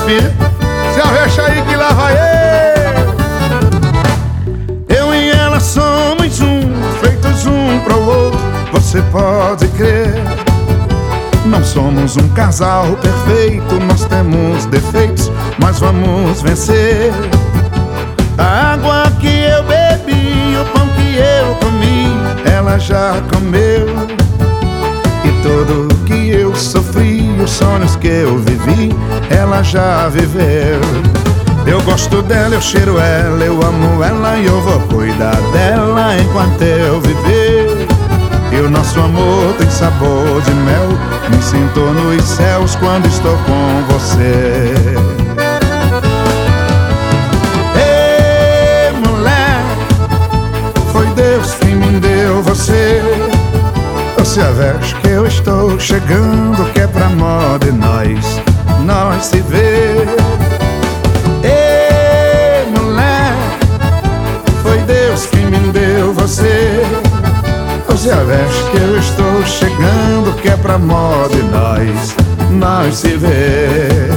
filha, se aveste aí que lá vai eu e ela somos um, feitos um para o outro, você pode crer. Não somos um casal perfeito, nós temos defeitos, mas vamos vencer. A água que eu bebi, o pão que eu comi, ela já comeu. E tudo que eu sofri, os sonhos que eu vivi, ela já viveu. Eu gosto dela, eu cheiro ela, eu amo ela e eu vou cuidar dela enquanto eu viver. E o nosso amor tem sabor de mel, me sinto nos céus quando estou com você. Ei, mulher, foi Deus quem me deu você. Você aveste que eu estou chegando, que é pra moda e nós se vê. Ei, mulher, foi Deus quem me deu você. Você aveste que eu estou chegando, que é pra moda e nós se vê.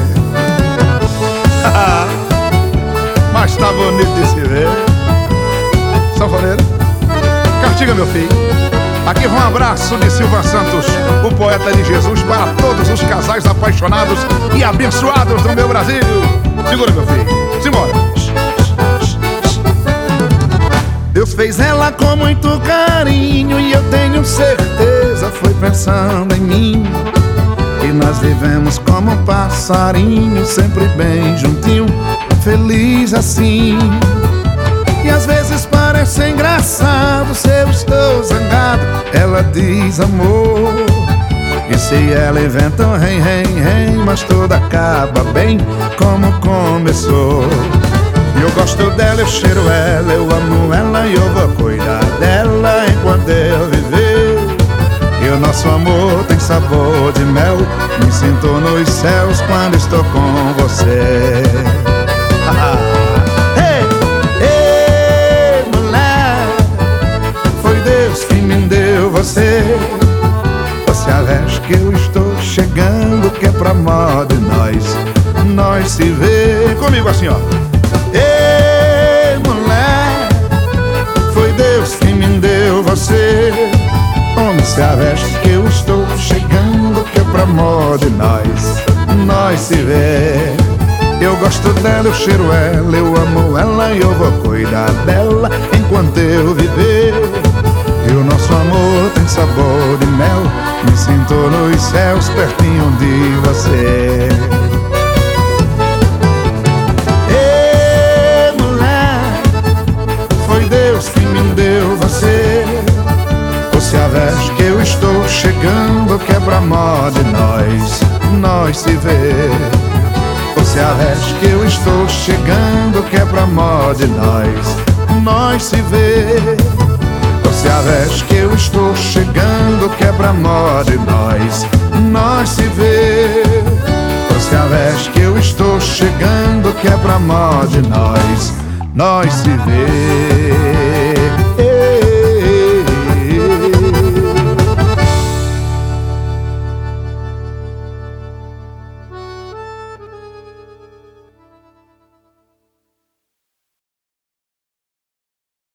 Mas tá bonito de se ver. Sanfoneiro, castiga meu filho. Aqui vai um abraço de Silva Santos, o poeta de Jesus, para todos os casais apaixonados e abençoados do meu Brasil. Segura meu filho, simbora. Deus fez ela com muito carinho e eu tenho certeza foi pensando em mim. E nós vivemos como um passarinho, sempre bem juntinho, feliz assim. E às vezes parece engraçado, se eu estou zangado, ela diz amor. E se ela inventa um rem, mas tudo acaba bem como começou. Eu gosto dela, eu cheiro ela, eu amo ela e eu vou cuidar dela enquanto eu viver. E o nosso amor tem sabor de mel, me sinto nos céus quando estou com você. Ei, mulher, foi Deus quem me deu você. Você aveste que eu estou chegando, que é pra moda e nós se vê. Comigo assim, ó. Ei, mulher, foi Deus quem me deu você. Homem, se aveste que eu estou chegando, que é pra moda e nós se vê. Eu gosto dela, eu cheiro ela, eu amo ela e eu vou cuidar dela enquanto eu viver. E o nosso amor tem sabor de mel, me sinto nos céus pertinho de você. Você aveste que eu estou chegando, que é pra moda e nós se vê. Você aveste que eu estou chegando, que é pra moda e nós se vê. Você aveste que eu estou chegando, que é pra moda e nós se vê. Você aveste que eu estou chegando, que é pra moda e nós se vê.